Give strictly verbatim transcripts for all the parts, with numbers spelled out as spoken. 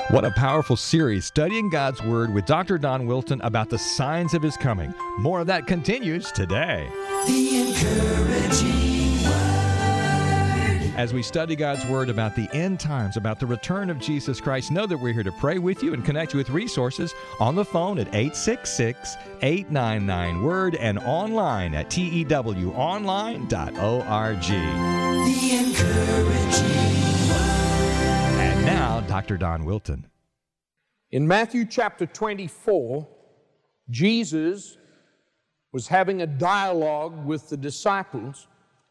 What a powerful series, studying God's Word with Doctor Don Wilton about the signs of His coming. More of that continues today. The Encouraging Word. As we study God's Word about the end times, about the return of Jesus Christ, know that we're here to pray with you and connect you with resources on the phone at eight six six, eight nine nine, word and online at T E W online dot org. The Encouraging And now, Doctor Don Wilton. In Matthew chapter twenty-four, Jesus was having a dialogue with the disciples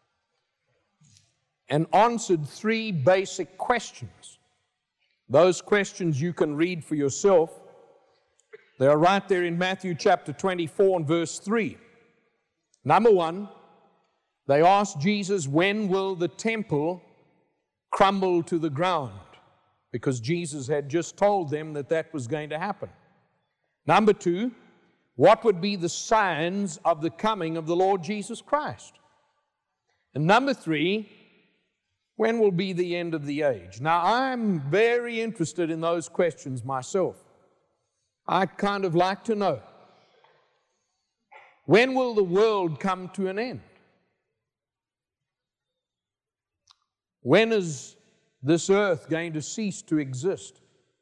and answered three basic questions. Those questions you can read for yourself. They are right there in Matthew chapter twenty-four and verse three. Number one, they asked Jesus, when will the temple crumble to the ground? Because Jesus had just told them that that was going to happen. Number two, what would be the signs of the coming of the Lord Jesus Christ? And number three, when will be the end of the age? Now, I'm very interested in those questions myself. I'd kind of like to know, when will the world come to an end? When is this earth going to cease to exist?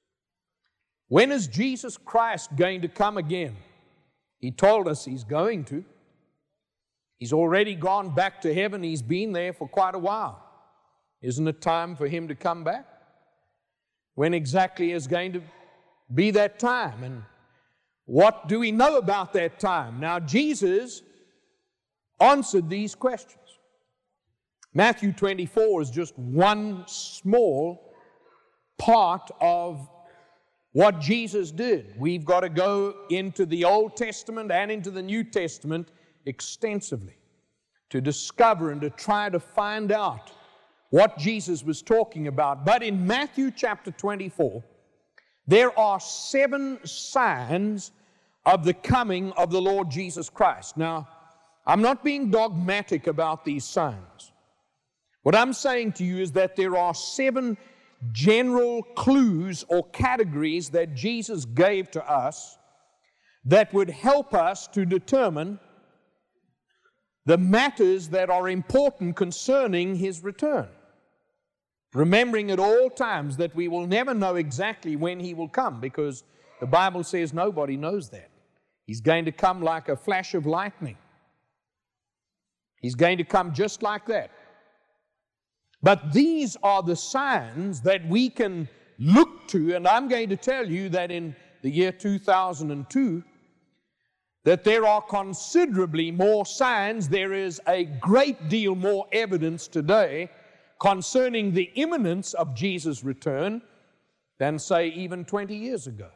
When is Jesus Christ going to come again? He told us He's going to. He's already gone back to heaven. He's been there for quite a while. Isn't it time for Him to come back? When exactly is going to be that time? And what do we know about that time? Now, Jesus answered these questions. Matthew twenty-four is just one small part of what Jesus did. We've got to go into the Old Testament and into the New Testament extensively to discover and to try to find out what Jesus was talking about. But in Matthew chapter twenty-four, there are seven signs of the coming of the Lord Jesus Christ. Now, I'm not being dogmatic about these signs. What I'm saying to you is that there are seven general clues or categories that Jesus gave to us that would help us to determine the matters that are important concerning His return. Remembering at all times that we will never know exactly when He will come, because the Bible says nobody knows that. He's going to come like a flash of lightning. He's going to come just like that. But these are the signs that we can look to, and I'm going to tell you that in the year two thousand two, that there are considerably more signs, there is a great deal more evidence today concerning the imminence of Jesus' return than, say, even twenty years ago.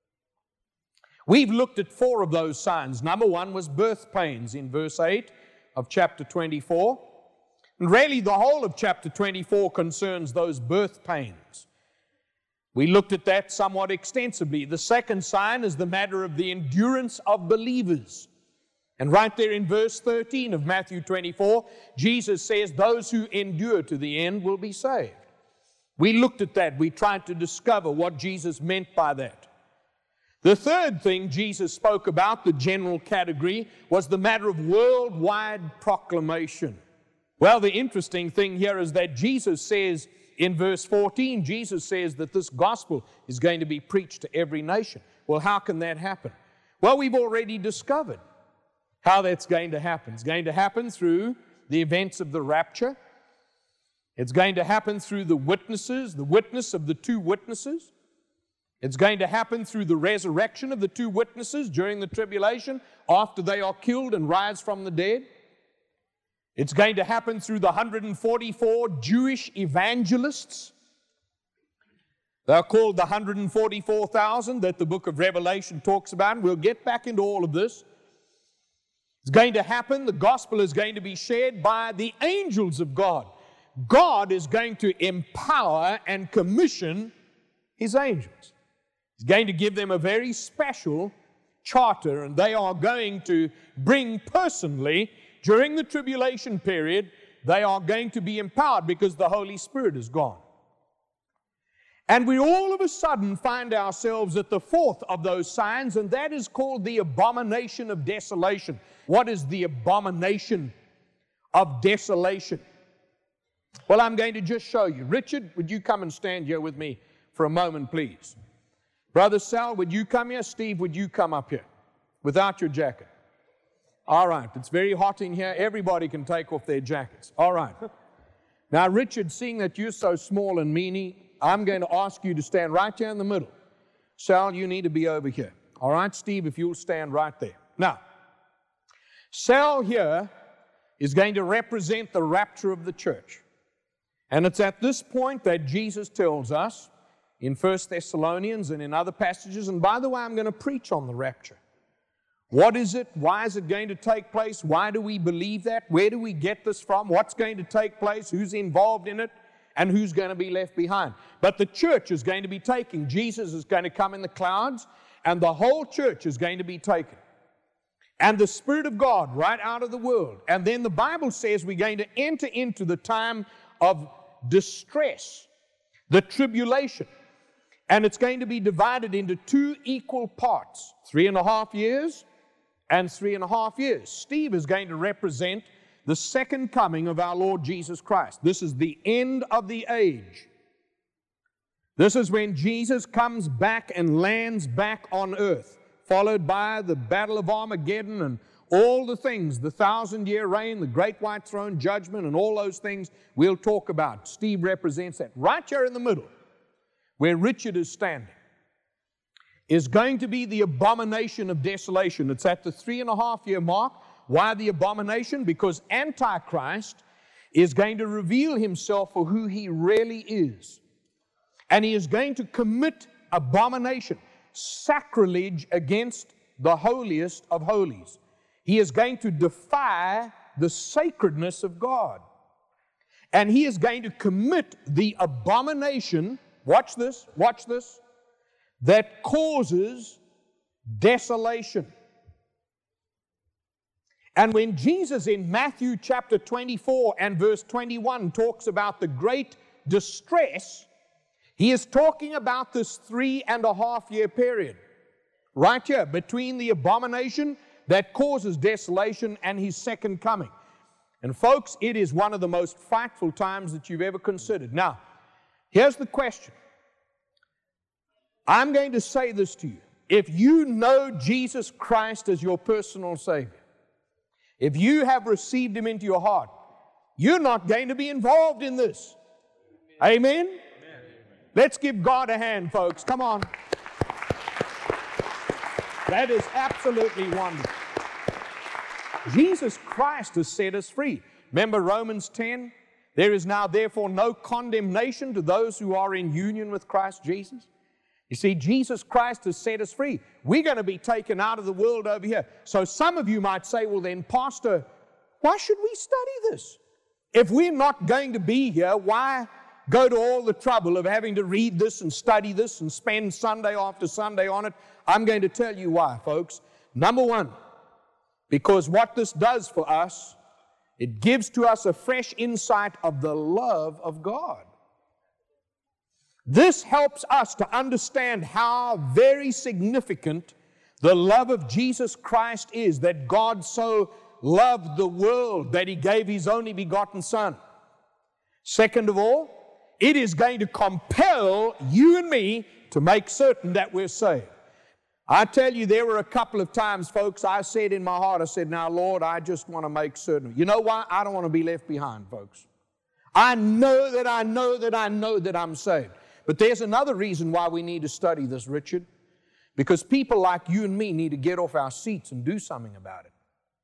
We've looked at four of those signs. Number one was birth pains in verse eight of chapter twenty-four. And really, the whole of chapter twenty-four concerns those birth pains. We looked at that somewhat extensively. The second sign is the matter of the endurance of believers. And right there in verse thirteen of Matthew twenty-four, Jesus says, those who endure to the end will be saved. We looked at that. We tried to discover what Jesus meant by that. The third thing Jesus spoke about, the general category, was the matter of worldwide proclamation. Well, the interesting thing here is that Jesus says in verse fourteen, Jesus says that this gospel is going to be preached to every nation. Well, how can that happen? Well, we've already discovered how that's going to happen. It's going to happen through the events of the rapture. It's going to happen through the witnesses, the witness of the two witnesses. It's going to happen through the resurrection of the two witnesses during the tribulation after they are killed and rise from the dead. It's going to happen through the one hundred forty-four Jewish evangelists. They're called the one hundred forty-four thousand that the book of Revelation talks about. And we'll get back into all of this. It's going to happen. The gospel is going to be shared by the angels of God. God is going to empower and commission His angels. He's going to give them a very special charter, and they are going to bring personally, during the tribulation period, they are going to be empowered because the Holy Spirit is gone. And we all of a sudden find ourselves at the fourth of those signs, and that is called the abomination of desolation. What is the abomination of desolation? Well, I'm going to just show you. Richard, would you come and stand here with me for a moment, please? Brother Sal, would you come here? Steve, would you come up here without your jacket? All right, it's very hot in here. Everybody can take off their jackets. All right. Now, Richard, seeing that you're so small and meany, I'm going to ask you to stand right here in the middle. Sal, you need to be over here. All right, Steve, if you'll stand right there. Now, Sal here is going to represent the rapture of the church. And it's at this point that Jesus tells us in First Thessalonians and in other passages, and by the way, I'm going to preach on the rapture. What is it? Why is it going to take place? Why do we believe that? Where do we get this from? What's going to take place? Who's involved in it? And who's going to be left behind? But the church is going to be taken. Jesus is going to come in the clouds, and the whole church is going to be taken. And the Spirit of God right out of the world. And then the Bible says we're going to enter into the time of distress, the tribulation. And it's going to be divided into two equal parts, three and a half years and three and a half years. Steve is going to represent the second coming of our Lord Jesus Christ. This is the end of the age. This is when Jesus comes back and lands back on earth, followed by the Battle of Armageddon and all the things, the thousand-year reign, the great white throne judgment, and all those things we'll talk about. Steve represents that. Right here in the middle, where Richard is standing, is going to be the abomination of desolation. It's at the three and a half year mark. Why the abomination? Because Antichrist is going to reveal himself for who he really is. And he is going to commit abomination, sacrilege against the holiest of holies. He is going to defy the sacredness of God. And he is going to commit the abomination, watch this, watch this, that causes desolation. And when Jesus in Matthew chapter twenty-four and verse twenty-one talks about the great distress, he is talking about this three and a half year period. Right here, between the abomination that causes desolation and his second coming. And folks, it is one of the most frightful times that you've ever considered. Now, here's the question. I'm going to say this to you. If you know Jesus Christ as your personal Savior, if you have received Him into your heart, you're not going to be involved in this. Amen? Amen? Let's give God a hand, folks. Come on. That is absolutely wonderful. Jesus Christ has set us free. Remember Romans ten? There is now therefore no condemnation to those who are in union with Christ Jesus. You see, Jesus Christ has set us free. We're going to be taken out of the world over here. So some of you might say, well then, Pastor, why should we study this? If we're not going to be here, why go to all the trouble of having to read this and study this and spend Sunday after Sunday on it? I'm going to tell you why, folks. Number one, because what this does for us, it gives to us a fresh insight of the love of God. This helps us to understand how very significant the love of Jesus Christ is, that God so loved the world that He gave His only begotten Son. Second of all, it is going to compel you and me to make certain that we're saved. I tell you, there were a couple of times, folks, I said in my heart, I said, now, Lord, I just want to make certain. You know why? I don't want to be left behind, folks. I know that I know that I know that I'm saved. But there's another reason why we need to study this, Richard. Because people like you and me need to get off our seats and do something about it.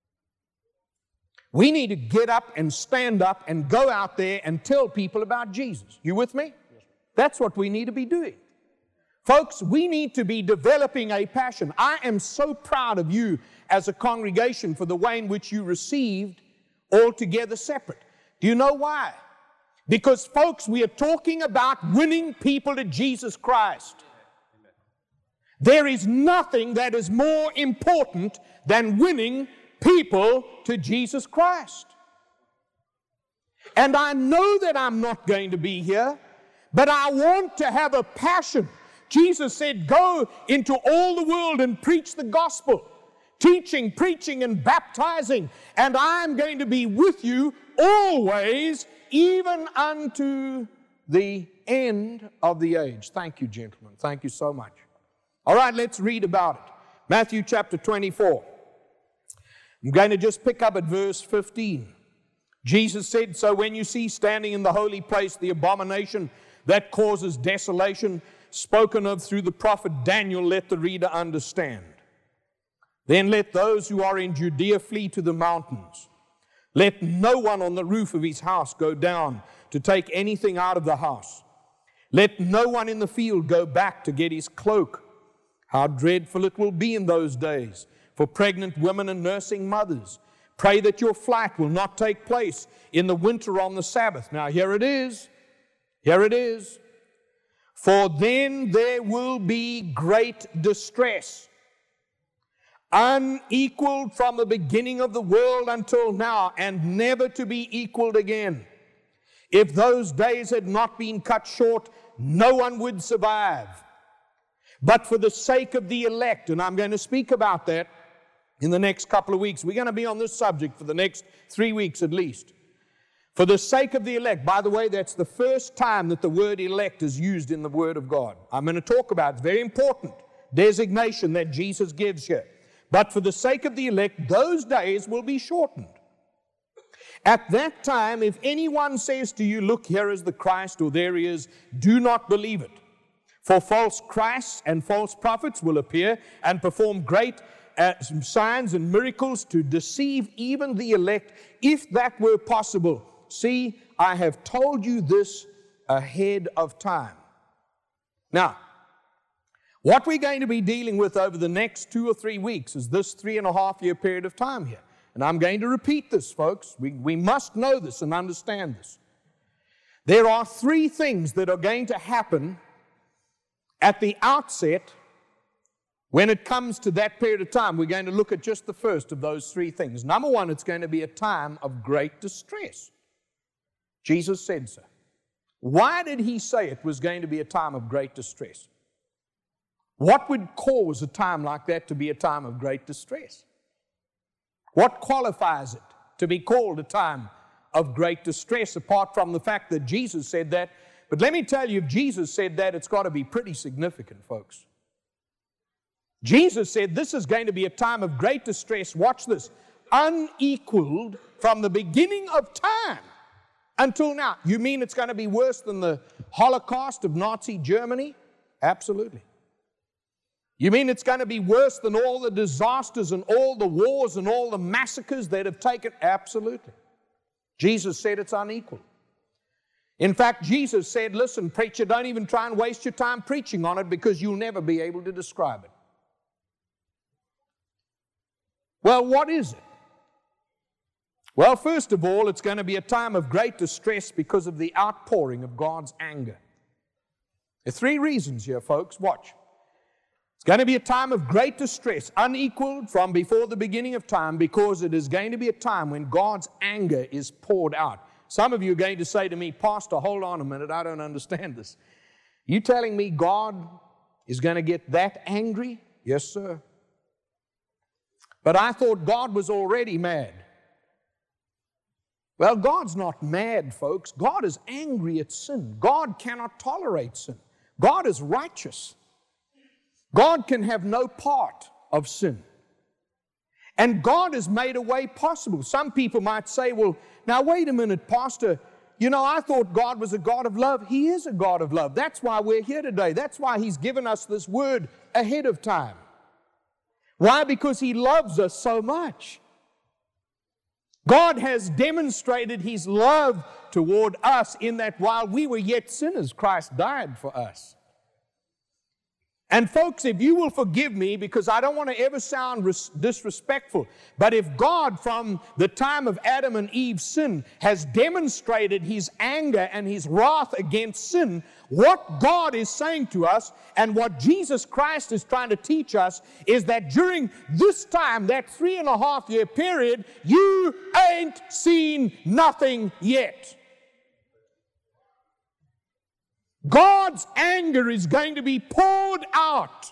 We need to get up and stand up and go out there and tell people about Jesus. You with me? That's what we need to be doing. Folks, we need to be developing a passion. I am so proud of you as a congregation for the way in which you received Altogether Separate. Do you know why? Because, folks, we are talking about winning people to Jesus Christ. There is nothing that is more important than winning people to Jesus Christ. And I know that I'm not going to be here, but I want to have a passion. Jesus said, go into all the world and preach the gospel, teaching, preaching, and baptizing, and I'm going to be with you always, even unto the end of the age. Thank you, gentlemen. Thank you so much. All right, let's read about it. Matthew chapter twenty-four. I'm going to just pick up at verse fifteen. Jesus said, so when you see standing in the holy place the abomination that causes desolation, spoken of through the prophet Daniel, let the reader understand. Then let those who are in Judea flee to the mountains. Let no one on the roof of his house go down to take anything out of the house. Let no one in the field go back to get his cloak. How dreadful it will be in those days for pregnant women and nursing mothers. Pray that your flight will not take place in the winter on the Sabbath. Now here it is. Here it is. For then there will be great distress, unequaled from the beginning of the world until now, and never to be equaled again. If those days had not been cut short, no one would survive. But for the sake of the elect, and I'm going to speak about that in the next couple of weeks. We're going to be on this subject for the next three weeks at least. For the sake of the elect. By the way, that's the first time that the word elect is used in the Word of God. I'm going to talk about it. It's very important designation that Jesus gives here. But for the sake of the elect, those days will be shortened. At that time, if anyone says to you, look, here is the Christ, or there he is, do not believe it. For false Christs and false prophets will appear and perform great uh, signs and miracles to deceive even the elect, if that were possible. See, I have told you this ahead of time. Now, what we're going to be dealing with over the next two or three weeks is this three and a half year period of time here. And I'm going to repeat this, folks. We, we must know this and understand this. There are three things that are going to happen at the outset when it comes to that period of time. We're going to look at just the first of those three things. Number one, it's going to be a time of great distress. Jesus said so. Why did he say it was going to be a time of great distress? What would cause a time like that to be a time of great distress? What qualifies it to be called a time of great distress, apart from the fact that Jesus said that? But let me tell you, if Jesus said that, it's got to be pretty significant, folks. Jesus said this is going to be a time of great distress, watch this, unequaled from the beginning of time until now. You mean it's going to be worse than the Holocaust of Nazi Germany? Absolutely. You mean it's going to be worse than all the disasters and all the wars and all the massacres that have taken? Absolutely. Jesus said it's unequal. In fact, Jesus said, listen, preacher, don't even try and waste your time preaching on it, because you'll never be able to describe it. Well, what is it? Well, first of all, it's going to be a time of great distress because of the outpouring of God's anger. There are three reasons here, folks. Watch. It's going to be a time of great distress, unequaled from before the beginning of time, because it is going to be a time when God's anger is poured out. Some of you are going to say to me, Pastor, hold on a minute, I don't understand this. You telling me God is going to get that angry? Yes, sir. But I thought God was already mad. Well, God's not mad, folks. God is angry at sin. God cannot tolerate sin. God is righteous. God can have no part of sin. And God has made a way possible. Some people might say, well, now wait a minute, Pastor. You know, I thought God was a God of love. He is a God of love. That's why we're here today. That's why He's given us this word ahead of time. Why? Because He loves us so much. God has demonstrated His love toward us in that while we were yet sinners, Christ died for us. And folks, if you will forgive me, because I don't want to ever sound disrespectful, but if God from the time of Adam and Eve's sin has demonstrated His anger and His wrath against sin, what God is saying to us and what Jesus Christ is trying to teach us is that during this time, that three and a half year period, you ain't seen nothing yet. God's anger is going to be poured out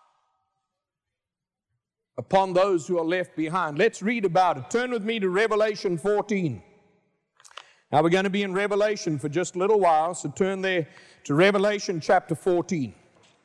upon those who are left behind. Let's read about it. Turn with me to Revelation fourteen. Now we're going to be in Revelation for just a little while, so turn there to Revelation chapter fourteen.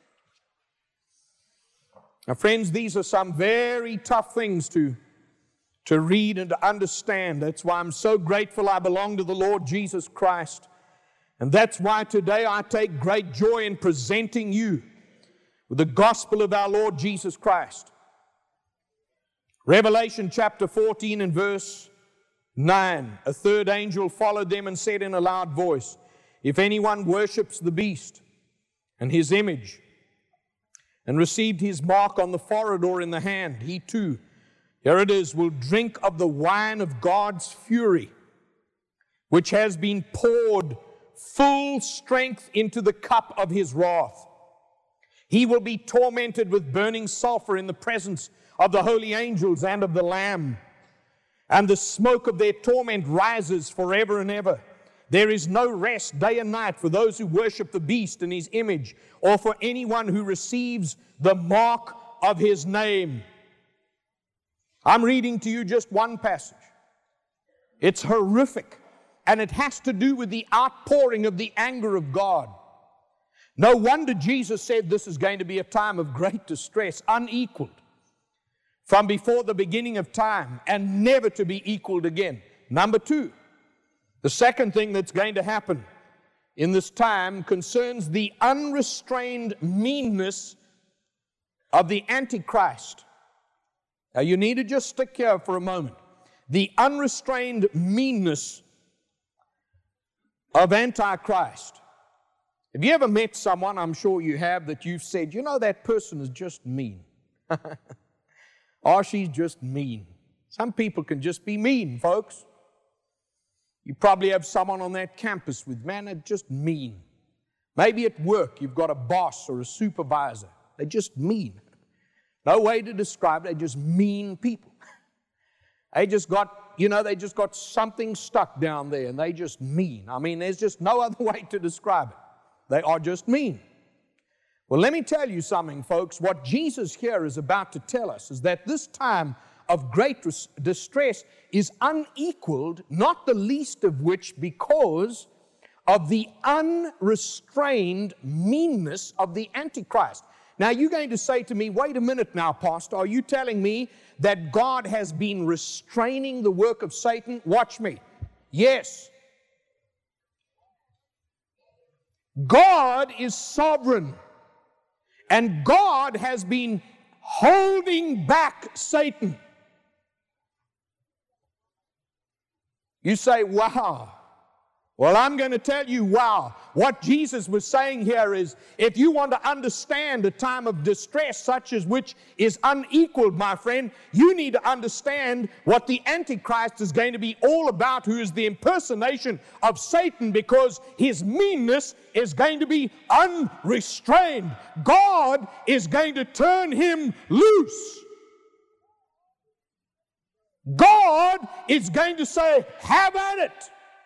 Now friends, these are some very tough things to, to read and to understand. That's why I'm so grateful I belong to the Lord Jesus Christ. And that's why today I take great joy in presenting you with the gospel of our Lord Jesus Christ. Revelation chapter fourteen and verse nine. A third angel followed them and said in a loud voice, if anyone worships the beast and his image and received his mark on the forehead or in the hand, he too, here it is, will drink of the wine of God's fury, which has been poured full strength into the cup of his wrath. He will be tormented with burning sulfur in the presence of the holy angels and of the Lamb. And the smoke of their torment rises forever and ever. There is no rest day and night for those who worship the beast and his image, or for anyone who receives the mark of his name. I'm reading to you just one passage. It's horrific. And it has to do with the outpouring of the anger of God. No wonder Jesus said this is going to be a time of great distress, unequaled from before the beginning of time, and never to be equaled again. Number two, the second thing that's going to happen in this time concerns the unrestrained meanness of the Antichrist. Now you need to just stick here for a moment. The unrestrained meanness of Antichrist. Have you ever met someone, I'm sure you have, that you've said, you know, that person is just mean. Or she's just mean. Some people can just be mean, folks. You probably have someone on that campus with, man, they're just mean. Maybe at work you've got a boss or a supervisor. They're just mean. No way to describe it, they're just mean people. They just got, you know, they just got something stuck down there and they just mean. I mean, there's just no other way to describe it. They are just mean. Well, let me tell you something, folks. What Jesus here is about to tell us is that this time of great distress is unequaled, not the least of which because of the unrestrained meanness of the Antichrist. Now, you're going to say to me, wait a minute now, Pastor, are you telling me that God has been restraining the work of Satan? Watch me. Yes. God is sovereign, and God has been holding back Satan. You say, wow. Well, I'm going to tell you, wow. What Jesus was saying here is, if you want to understand a time of distress such as which is unequaled, my friend, you need to understand what the Antichrist is going to be all about, who is the impersonation of Satan, because his meanness is going to be unrestrained. God is going to turn him loose. God is going to say, have at it.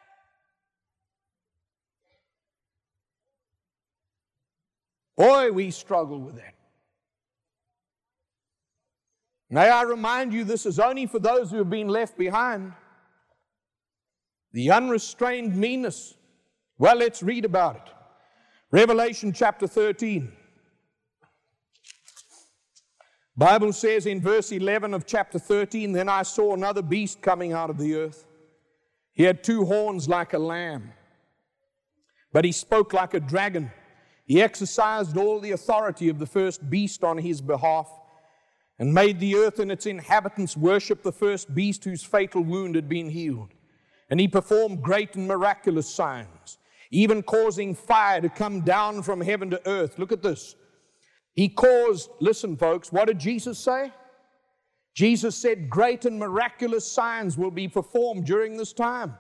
Boy, we struggle with that. May I remind you, this is only for those who have been left behind. The unrestrained meanness. Well, let's read about it. Revelation chapter thirteen. Bible says in verse eleven of chapter thirteen, then I saw another beast coming out of the earth. He had two horns like a lamb, but he spoke like a dragon. He exercised all the authority of the first beast on his behalf, and made the earth and its inhabitants worship the first beast whose fatal wound had been healed. And he performed great and miraculous signs, even causing fire to come down from heaven to earth. Look at this. He caused, listen folks, what did Jesus say? Jesus said great and miraculous signs will be performed during this time.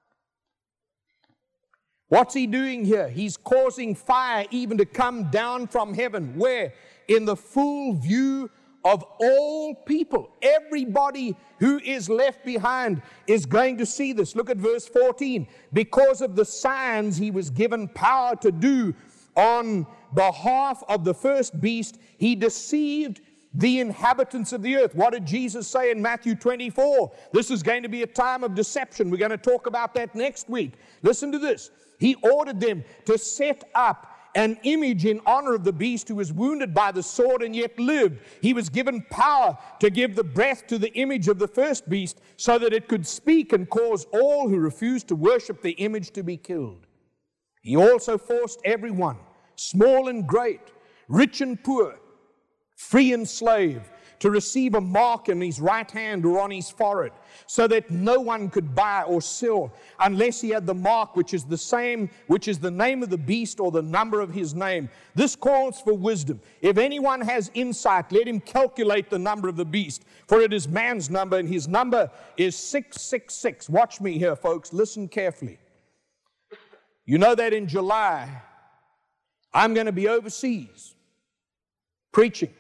What's he doing here? He's causing fire even to come down from heaven. Where? In the full view of all people. Everybody who is left behind is going to see this. Look at verse fourteen. Because of the signs he was given power to do on behalf of the first beast. He deceived the inhabitants of the earth. What did Jesus say in Matthew twenty-four? This is going to be a time of deception. We're going to talk about that next week. Listen to this. He ordered them to set up an image in honor of the beast who was wounded by the sword and yet lived. He was given power to give the breath to the image of the first beast so that it could speak and cause all who refused to worship the image to be killed. He also forced everyone, small and great, rich and poor, free and slave, to receive a mark in his right hand or on his forehead, so that no one could buy or sell unless he had the mark, which is the same, which is the name of the beast or the number of his name. This calls for wisdom. If anyone has insight, let him calculate the number of the beast, for it is man's number, and his number is six six six. Watch me here, folks. Listen carefully. You know that in July, I'm going to be overseas preaching.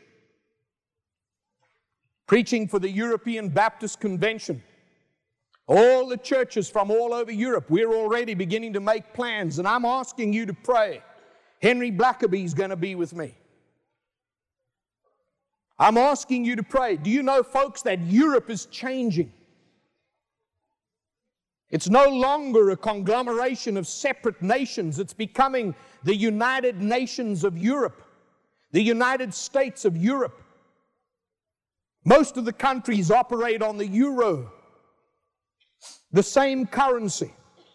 Preaching for the European Baptist Convention. All the churches from all over Europe, we're already beginning to make plans, and I'm asking you to pray. Henry Blackaby is going to be with me. I'm asking you to pray. Do you know, folks, that Europe is changing? It's no longer a conglomeration of separate nations. It's becoming the United Nations of Europe, the United States of Europe. Most of the countries operate on the euro, the same currency.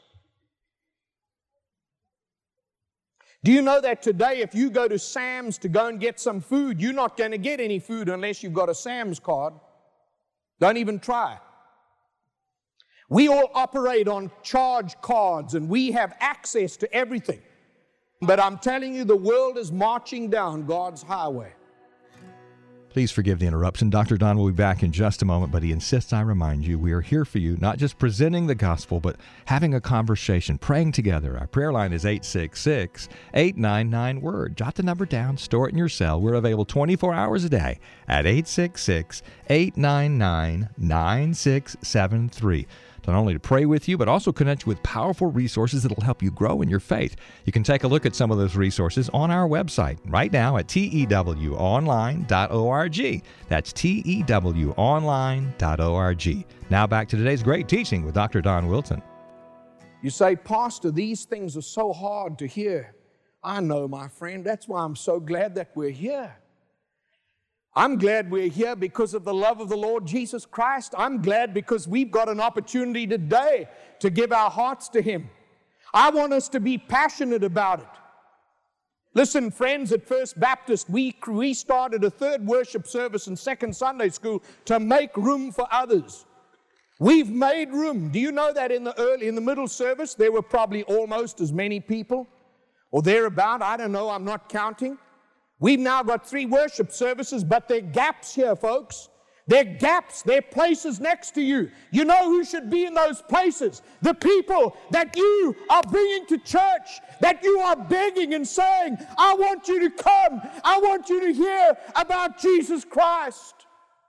Do you know that today if you go to Sam's to go and get some food, you're not going to get any food unless you've got a Sam's card? Don't even try. We all operate on charge cards and we have access to everything. But I'm telling you, the world is marching down God's highway. Please forgive the interruption. Doctor Don will be back in just a moment, but he insists I remind you we are here for you, not just presenting the gospel, but having a conversation, praying together. Our prayer line is eight six six, eight nine nine, WORD. Jot the number down, store it in your cell. We're available twenty-four hours a day at eight six six, eight nine nine, nine six seven three. Not only to pray with you, but also connect you with powerful resources that will help you grow in your faith. You can take a look at some of those resources on our website right now at T E W online dot org. That's T E W online dot org. Now back to today's great teaching with Doctor Don Wilson. You say, Pastor, these things are so hard to hear. I know, my friend. That's why I'm so glad that we're here. I'm glad we're here because of the love of the Lord Jesus Christ. I'm glad because we've got an opportunity today to give our hearts to Him. I want us to be passionate about it. Listen, friends, at First Baptist, we, we started a third worship service and second Sunday school to make room for others. We've made room. Do you know that in the early, in the middle service, there were probably almost as many people or thereabout? I don't know. I'm not counting. We've now got three worship services, but there are gaps here, folks. There are gaps. There are places next to you. You know who should be in those places? The people that you are bringing to church, that you are begging and saying, I want you to come. I want you to hear about Jesus Christ.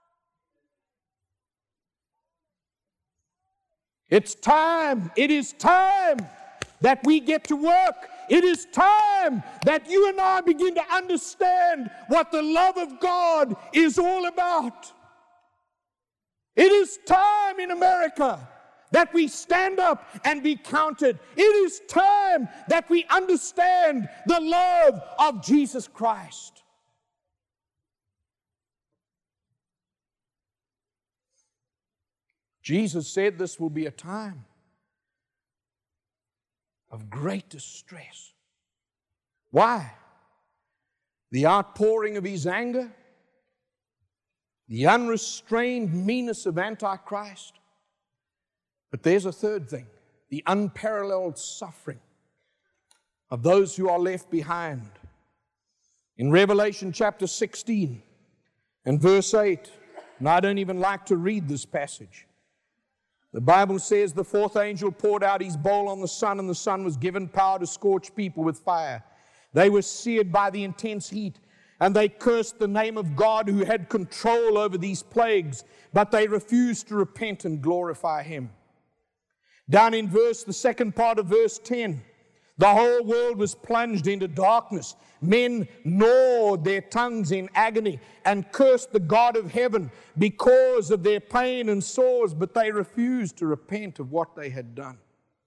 It's time. It is time that we get to work. It is time that you and I begin to understand what the love of God is all about. It is time in America that we stand up and be counted. It is time that we understand the love of Jesus Christ. Jesus said this will be a time of great distress. Why? The outpouring of His anger, the unrestrained meanness of Antichrist. But there's a third thing, the unparalleled suffering of those who are left behind. In Revelation chapter sixteen and verse eight, and I don't even like to read this passage, the Bible says the fourth angel poured out his bowl on the sun, and the sun was given power to scorch people with fire. They were seared by the intense heat, and they cursed the name of God who had control over these plagues, but they refused to repent and glorify Him. Down in verse, the second part of verse ten, The whole world was plunged into darkness. Men gnawed their tongues in agony and cursed the God of heaven because of their pain and sores, but they refused to repent of what they had done.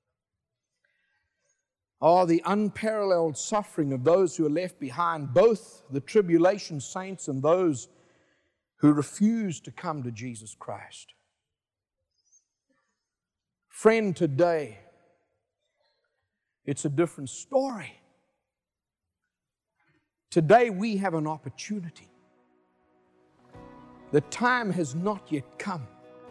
Oh, the unparalleled suffering of those who are left behind, both the tribulation saints and those who refuse to come to Jesus Christ. Friend, today, it's a different story. Today we have an opportunity. The time has not yet come.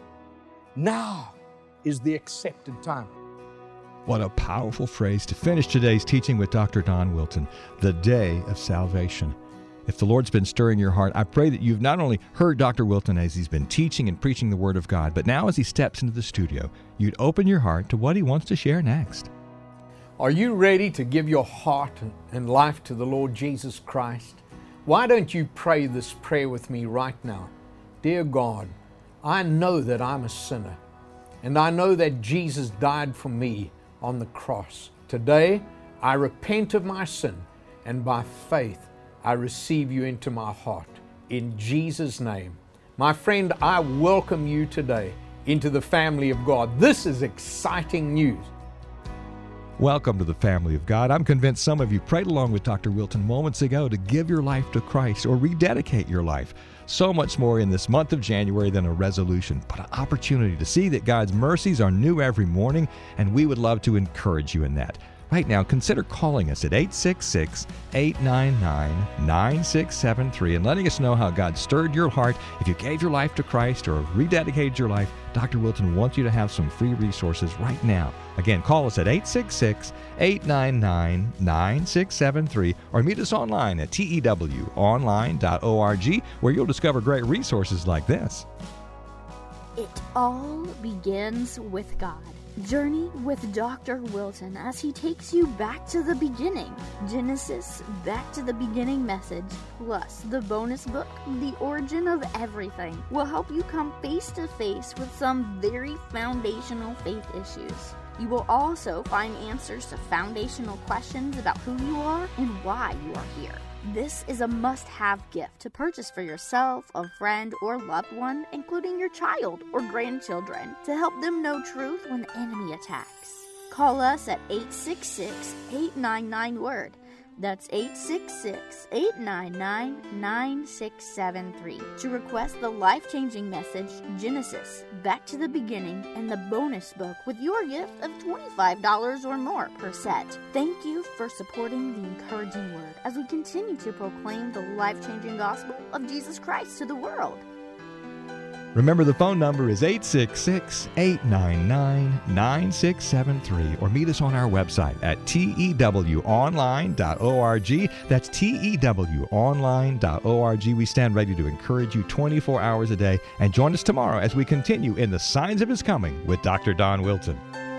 Now is the accepted time. What a powerful phrase to finish today's teaching with Doctor Don Wilton, the day of salvation. If the Lord's been stirring your heart, I pray that you've not only heard Doctor Wilton as he's been teaching and preaching the Word of God, but now as he steps into the studio, you'd open your heart to what he wants to share next. Are you ready to give your heart and life to the Lord Jesus Christ? Why don't you pray this prayer with me right now? Dear God, I know that I'm a sinner, and I know that Jesus died for me on the cross. Today, I repent of my sin, and by faith, I receive you into my heart. In Jesus' name. My friend, I welcome you today into the family of God. This is exciting news. Welcome to the family of God. I'm convinced some of you prayed along with Doctor Wilton moments ago to give your life to Christ or rededicate your life. So much more in this month of January than a resolution, but an opportunity to see that God's mercies are new every morning, and we would love to encourage you in that. Right now, consider calling us at eight six six, eight nine nine, nine six seven three and letting us know how God stirred your heart. If you gave your life to Christ or rededicated your life, Doctor Wilton wants you to have some free resources right now. Again, call us at eight six six, eight nine nine, nine six seven three or meet us online at T E W online dot org, where you'll discover great resources like this. It all begins with God. Journey with Doctor Wilton as he takes you back to the beginning. Genesis, Back to the Beginning message, plus the bonus book, The Origin of Everything, will help you come face to face with some very foundational faith issues. You will also find answers to foundational questions about who you are and why you are here. This is a must-have gift to purchase for yourself, a friend, or loved one, including your child or grandchildren, to help them know truth when the enemy attacks. Call us at eight six six, eight nine nine, word. That's eight six six, eight nine nine, nine six seven three to request the life-changing message, Genesis, Back to the Beginning, and the bonus book with your gift of twenty-five dollars or more per set. Thank you for supporting the encouraging word as we continue to proclaim the life-changing gospel of Jesus Christ to the world. Remember, the phone number is eight six six, eight nine nine, nine six seven three or meet us on our website at T E W online dot org. That's T E W online dot org. We stand ready to encourage you twenty-four hours a day, and join us tomorrow as we continue in the signs of His coming with Doctor Don Wilton.